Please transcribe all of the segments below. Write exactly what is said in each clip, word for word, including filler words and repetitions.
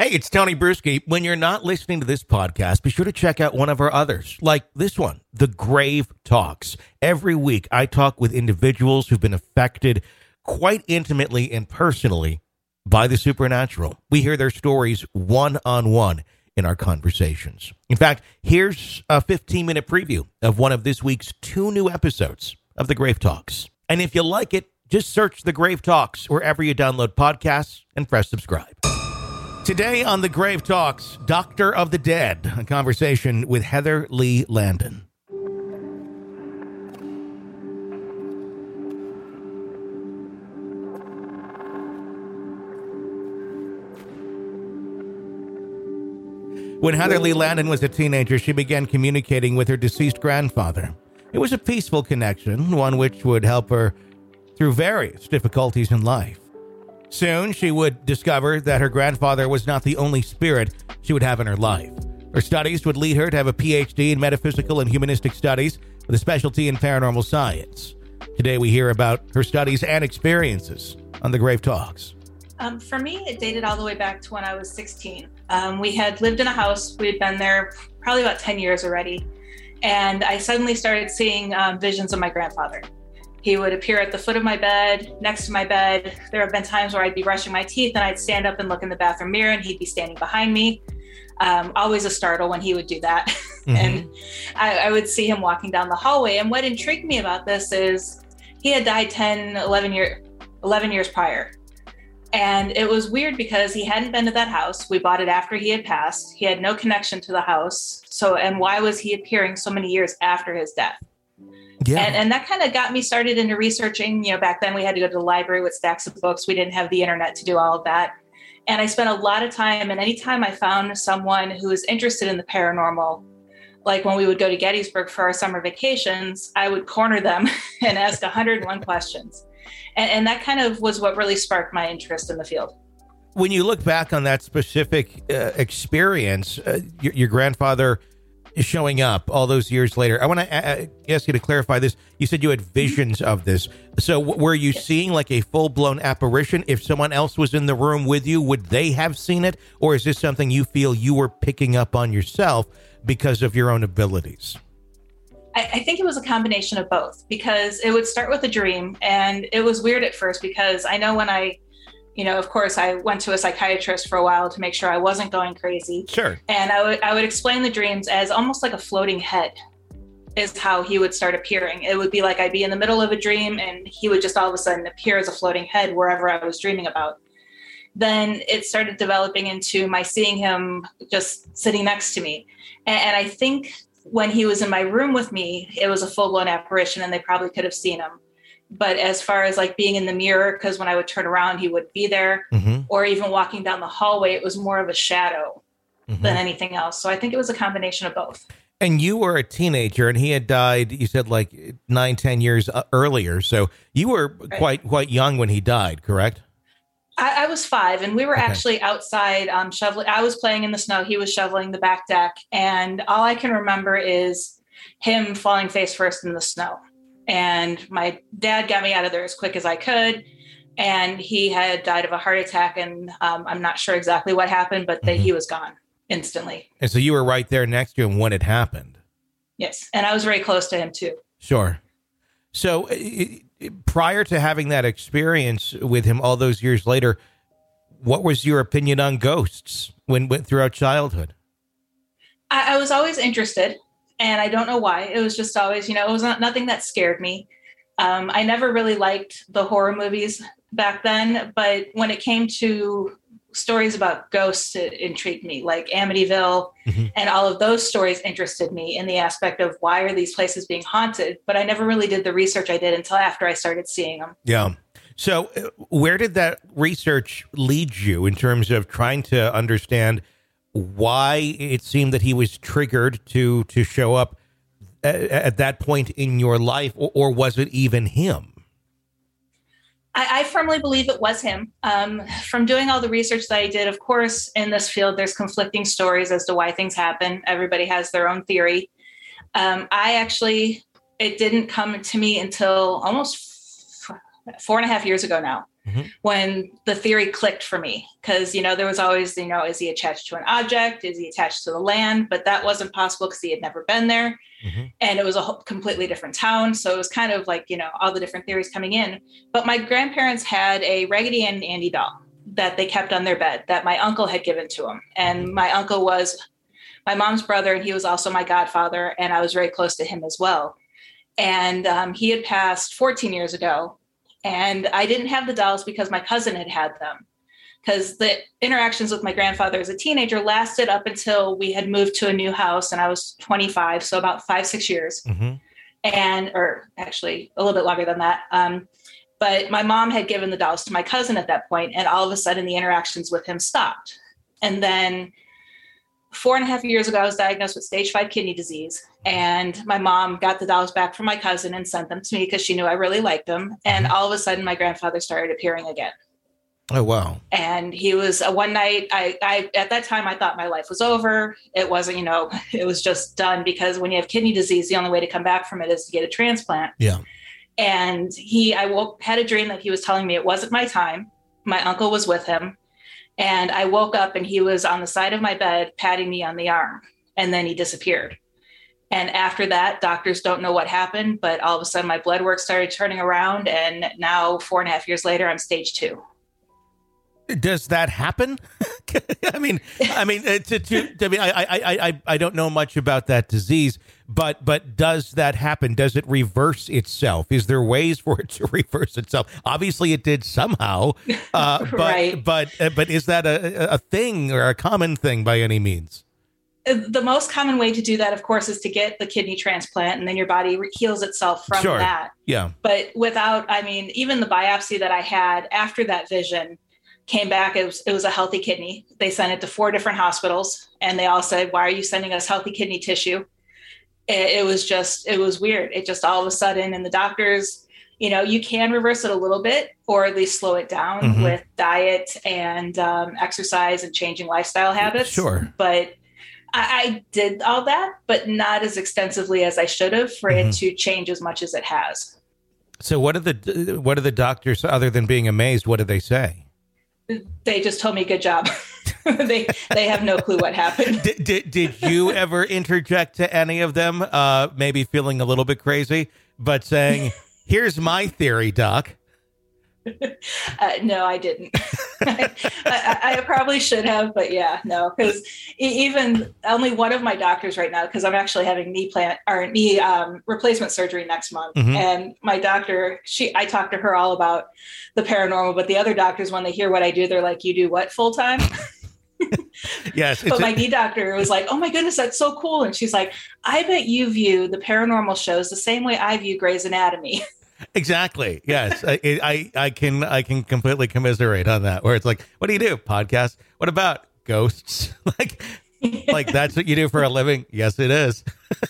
Hey, it's Tony Bruschi. When you're not listening to this podcast, be sure to check out one of our others, like this one, The Grave Talks. Every week, I talk with individuals who've been affected quite intimately and personally by the supernatural. We hear their stories one-on-one in our conversations. In fact, here's a fifteen-minute preview of one of this week's two new episodes of The Grave Talks. And if you like it, just search The Grave Talks wherever you download podcasts and press subscribe. Today on The Grave Talks, Doctor of the Dead, a conversation with Heather Lee Landon. When Heather Lee Landon was a teenager, she began communicating with her deceased grandfather. It was a peaceful connection, one which would help her through various difficulties in life. Soon, she would discover that her grandfather was not the only spirit she would have in her life. Her studies would lead her to have a P H D in metaphysical and humanistic studies with a specialty in paranormal science. Today, we hear about her studies and experiences on The Grave Talks. Um, for me, it dated all the way back to when I was sixteen. Um, we had lived in a house. We had been there probably about ten years already. And I suddenly started seeing um, visions of my grandfather. He would appear at the foot of my bed, next to my bed. There have been times where I'd be brushing my teeth and I'd stand up and look in the bathroom mirror and he'd be standing behind me. Um, always a startle when he would do that. Mm-hmm. And I, I would see him walking down the hallway. And what intrigued me about this is he had died ten, eleven, year, eleven years prior. And it was weird because he hadn't been to that house. We bought it after he had passed. He had no connection to the house. So, and why was he appearing so many years after his death? Yeah. And, and that kind of got me started into researching. You know, back then we had to go to the library with stacks of books. We didn't have the internet to do all of that. And I spent a lot of time, and anytime I found someone who was interested in the paranormal, like when we would go to Gettysburg for our summer vacations, I would corner them and ask one hundred one questions. And, and that kind of was what really sparked my interest in the field. When you look back on that specific uh, experience, uh, your, your grandfather showing up all those years later, I want to a- ask you to clarify this. You said you had visions of this. So w- were you yes. seeing like a full-blown apparition? If someone else was in the room with you, would they have seen it? Or is this something you feel you were picking up on yourself because of your own abilities? I, I think it was a combination of both, because it would start with a dream. And it was weird at first because I know when I You know, of course, I went to a psychiatrist for a while to make sure I wasn't going crazy. Sure. And I would I would explain the dreams as almost like a floating head is how he would start appearing. It would be like I'd be in the middle of a dream and he would just all of a sudden appear as a floating head wherever I was dreaming about. Then it started developing into my seeing him just sitting next to me. And, and I think when he was in my room with me, it was a full-blown apparition and they probably could have seen him. But as far as like being in the mirror, because when I would turn around, he would be there, mm-hmm. or even walking down the hallway, it was more of a shadow mm-hmm. than anything else. So I think it was a combination of both. And you were a teenager and he had died, you said like nine, ten years earlier. So you were right. quite, quite young when he died, correct? I, I was five and we were okay. actually outside um, shoveling. I was playing in the snow. He was shoveling the back deck. And all I can remember is him falling face first in the snow. And my dad got me out of there as quick as I could. And he had died of a heart attack. And um, I'm not sure exactly what happened, but mm-hmm. the, he was gone instantly. And so you were right there next to him when it happened. Yes. And I was very close to him, too. Sure. So it, it, prior to having that experience with him all those years later, what was your opinion on ghosts when went throughout childhood? I, I was always interested. And I don't know why. It was just always, you know, it was not nothing that scared me. Um, I never really liked the horror movies back then. But when it came to stories about ghosts, it intrigued me, like Amityville. Mm-hmm. And all of those stories interested me in the aspect of why are these places being haunted? But I never really did the research I did until after I started seeing them. Yeah. So uh, where did that research lead you in terms of trying to understand why it seemed that he was triggered to to show up at, at that point in your life, or, or was it even him? I, I firmly believe it was him. Um, from doing all the research that I did, of course, in this field, there's conflicting stories as to why things happen. Everybody has their own theory. Um, I actually, it didn't come to me until almost f- four and a half years ago now. mm-hmm. when the theory clicked for me. Because, you know, there was always, you know, is he attached to an object? Is he attached to the land? But that wasn't possible because he had never been there. Mm-hmm. And it was a whole, completely different town. So it was kind of like, you know, all the different theories coming in. But my grandparents had a Raggedy Ann and Andy doll that they kept on their bed that my uncle had given to them. And my uncle was my mom's brother, and he was also my godfather. And I was very close to him as well. And um, he had passed fourteen years ago. And I didn't have the dolls because my cousin had had them. Because the interactions with my grandfather as a teenager lasted up until we had moved to a new house and I was twenty-five. So about five, six years. Mm-hmm. And, or actually a little bit longer than that. Um, but my mom had given the dolls to my cousin at that point, and all of a sudden the interactions with him stopped. And then four and a half years ago, I was diagnosed with stage five kidney disease. And my mom got the dolls back from my cousin and sent them to me because she knew I really liked them. And all of a sudden my grandfather started appearing again. Oh, wow. And he was uh, one night, I, I, at that time, I thought my life was over. It wasn't, you know, it was just done, because when you have kidney disease, the only way to come back from it is to get a transplant. Yeah. And he, I woke, had a dream that he was telling me it wasn't my time. My uncle was with him. And I woke up and he was on the side of my bed, patting me on the arm. And then he disappeared. And after that, doctors don't know what happened, but all of a sudden my blood work started turning around. And now four and a half years later, I'm stage two. Does that happen? I mean, I mean, to, to, I mean, I, I, I, I don't know much about that disease, but, but does that happen? Does it reverse itself? Is there ways for it to reverse itself? Obviously, it did somehow, uh, but, right. but, uh, but is that a, a thing or a common thing by any means? The most common way to do that, of course, is to get the kidney transplant, and then your body heals itself from sure. that. Yeah. But without, I mean, even the biopsy that I had after that vision came back, it was, it was a healthy kidney. They sent it to four different hospitals, and they all said, why are you sending us healthy kidney tissue? It, it was just, it was weird. It just all of a sudden, and the doctors, you know, you can reverse it a little bit, or at least slow it down mm-hmm. with diet and um, exercise and changing lifestyle habits. Sure. But I, I did all that, but not as extensively as I should have for mm-hmm. it to change as much as it has. So what are the, what are the doctors, other than being amazed, what do they say? They just told me, good job. they they have no clue what happened. Did, did, did you ever interject to any of them, uh, maybe feeling a little bit crazy, but saying, here's my theory, Doc? Uh, no, I didn't. I, I, I probably should have, but yeah, no, because even only one of my doctors right now, because I'm actually having knee plant or knee um, replacement surgery next month, mm-hmm. and my doctor, she, I talked to her all about the paranormal, but the other doctors, when they hear what I do, they're like, "You do what full time?" Yes, but my knee doctor was like, "Oh my goodness, that's so cool," and she's like, "I bet you view the paranormal shows the same way I view Grey's Anatomy." Exactly. Yes, I, I I can I can completely commiserate on that. Where it's like, what do you do? Podcast? What about ghosts? like, like that's what you do for a living? Yes, it is.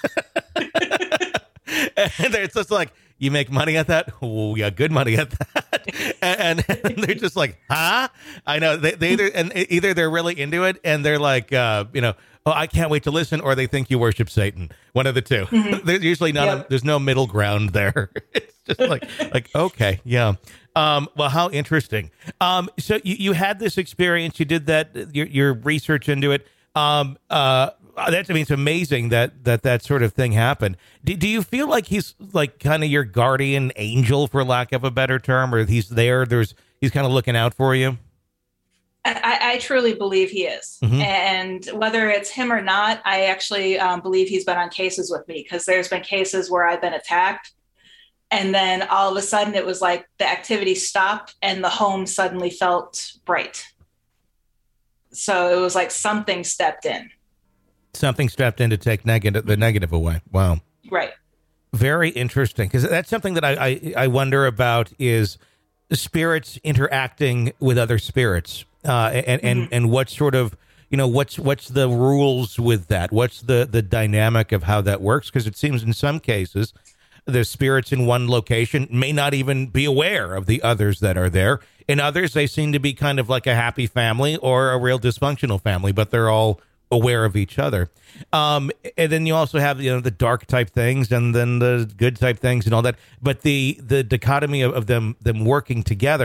And it's just like, you make money at that? Oh, yeah, good money at that. And, and they're just like, huh? I know they, they either and either they're really into it and they're like, uh, you know, oh, I can't wait to listen, or they think you worship Satan. One of the two. Mm-hmm. There's usually not. Yep. A, there's no middle ground there. It's just like, like okay, yeah. Um, well, how interesting. Um, so you, you had this experience. You did that. Your, your research into it. Um, uh, that I mean, it's amazing that that that sort of thing happened. Do, do you feel like he's like kind of your guardian angel, for lack of a better term, or he's there? There's he's kind of looking out for you. I, I truly believe he is. Mm-hmm. And whether it's him or not, I actually um, believe he's been on cases with me, because there's been cases where I've been attacked. And then all of a sudden it was like the activity stopped and the home suddenly felt bright. So it was like something stepped in. Something stepped in to take negative, the negative away. Wow. Right. Very interesting. Because that's something that I, I, I wonder about, is spirits interacting with other spirits. Uh, and, and, mm-hmm. and what sort of, you know, what's what's the rules with that? What's the, the dynamic of how that works? Because it seems in some cases, the spirits in one location may not even be aware of the others that are there. In others, they seem to be kind of like a happy family or a real dysfunctional family, but they're all aware of each other. Um, and then you also have, you know, the dark type things and then the good type things and all that. But the the dichotomy of, of them them working together,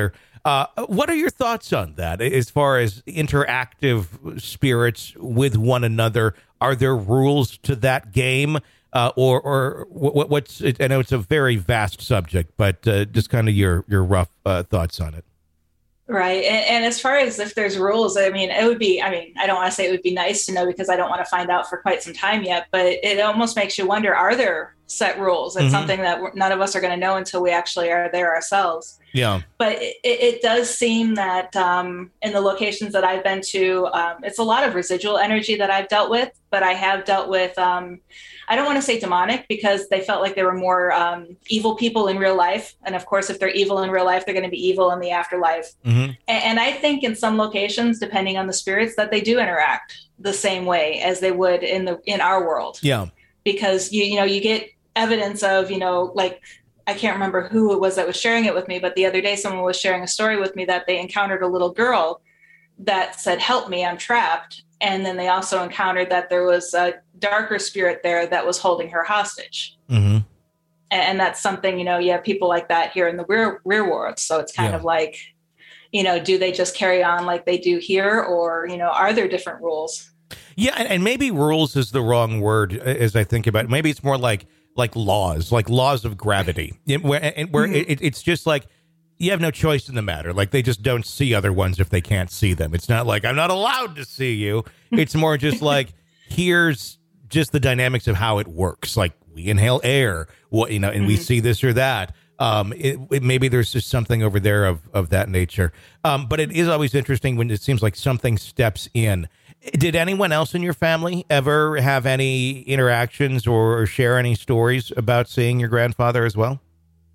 Uh, what are your thoughts on that as far as interactive spirits with one another? Are there rules to that game? Uh, or, or what, what's, it, I know it's a very vast subject, but uh, just kind of your, your rough uh, thoughts on it. Right. And, and as far as if there's rules, I mean, it would be, I mean, I don't want to say it would be nice to know because I don't want to find out for quite some time yet, but it almost makes you wonder, are there set rules? It's mm-hmm. something that none of us are going to know until we actually are there ourselves. Yeah. But it, it does seem that um, in the locations that I've been to, um, it's a lot of residual energy that I've dealt with, but I have dealt with, um, I don't want to say demonic because they felt like they were more um, evil people in real life. And of course, if they're evil in real life, they're going to be evil in the afterlife. Mm-hmm. And, and I think in some locations, depending on the spirits, that they do interact the same way as they would in the in our world. Yeah. Because, you you know, you get evidence of, you know, like, I can't remember who it was that was sharing it with me, but the other day someone was sharing a story with me that they encountered a little girl that said, "Help me, I'm trapped." And then they also encountered that there was a darker spirit there that was holding her hostage. Mm-hmm. And that's something, you know, you have people like that here in the rear, rear world. So it's kind yeah. of like, you know, do they just carry on like they do here? Or, you know, are there different rules? Yeah. And, and maybe rules is the wrong word as I think about it. Maybe it's more like like laws, like laws of gravity, where, and where mm-hmm. it, it's just like, you have no choice in the matter. Like they just don't see other ones if they can't see them. It's not like I'm not allowed to see you. It's more just like, here's just the dynamics of how it works. Like we inhale air, what, you know, and mm-hmm. we see this or that. Um, it, it, maybe there's just something over there of, of that nature. Um, but it is always interesting when it seems like something steps in. Did anyone else in your family ever have any interactions or share any stories about seeing your grandfather as well?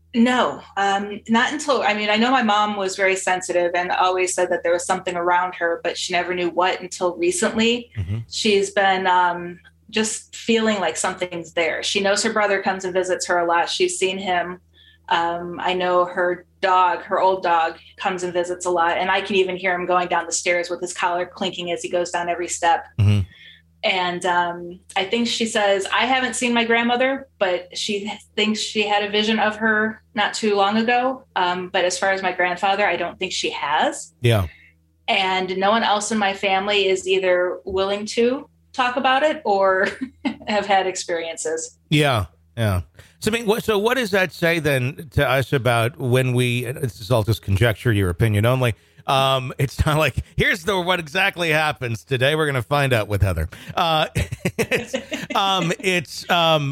No, um, not until, I mean, I know my mom was very sensitive and always said that there was something around her, but she never knew what until recently. Mm-hmm. She's been um, just feeling like something's there. She knows her brother comes and visits her a lot. She's seen him. Um, I know her dog, her old dog, comes and visits a lot. And I can even hear him going down the stairs with his collar clinking as he goes down every step. Mm-hmm. And um, I think she says, I haven't seen my grandmother, but she thinks she had a vision of her not too long ago. Um, but as far as my grandfather, I don't think she has. Yeah. And no one else in my family is either willing to talk about it or have had experiences. Yeah. Yeah. So, I mean, what, so what does that say then to us about when we, this is all just conjecture, your opinion only. Um, it's not like, here's the, what exactly happens today. We're going to find out with Heather. Uh, it's, um, it's, um,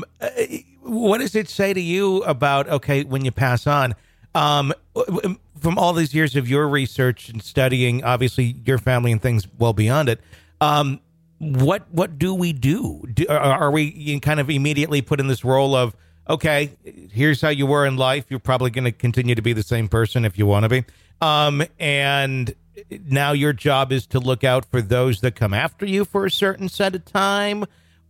what does it say to you about, okay, when you pass on, um, from all these years of your research and studying, obviously your family and things well beyond it, um, what, what do we do? do are we kind of immediately put in this role of, okay, here's how you were in life. You're probably going to continue to be the same person if you want to be. Um, and now your job is to look out for those that come after you for a certain set of time,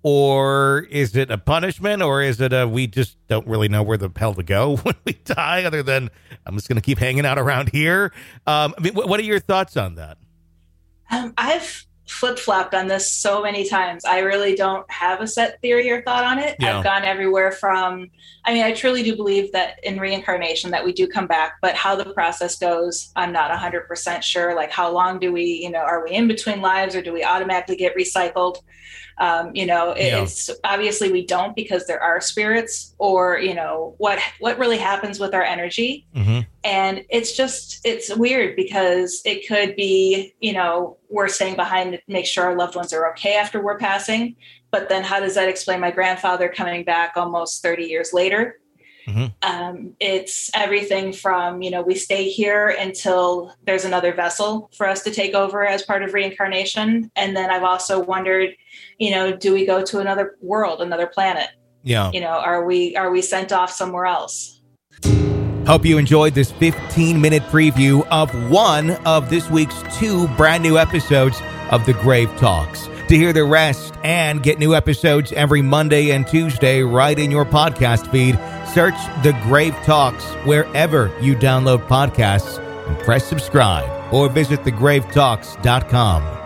or is it a punishment, or is it a, we just don't really know where the hell to go when we die other than I'm just going to keep hanging out around here. Um, I mean, what are your thoughts on that? Um, I've flip-flopped on this so many times. I really don't have a set theory or thought on it. Yeah. I've gone everywhere from, I mean, I truly do believe that in reincarnation that we do come back, but how the process goes, I'm not one hundred percent sure. Like how long do we, you know, are we in between lives or do we automatically get recycled? Um, you know, it, yeah. it's obviously we don't because there are spirits or, you know, what, what really happens with our energy. Mm-hmm. And it's just, it's weird because it could be, you know, we're staying behind to make sure our loved ones are okay after we're passing. But then how does that explain my grandfather coming back almost thirty years later? Mm-hmm. Um, it's everything from, you know, we stay here until there's another vessel for us to take over as part of reincarnation. And then I've also wondered, you know, do we go to another world, another planet? Yeah. You know, are we, are we sent off somewhere else? Hope you enjoyed this fifteen minute preview of one of this week's two brand new episodes of The Grave Talks. To hear the rest and get new episodes every Monday and Tuesday right in your podcast feed, search The Grave Talks wherever you download podcasts and press subscribe or visit the grave talks dot com.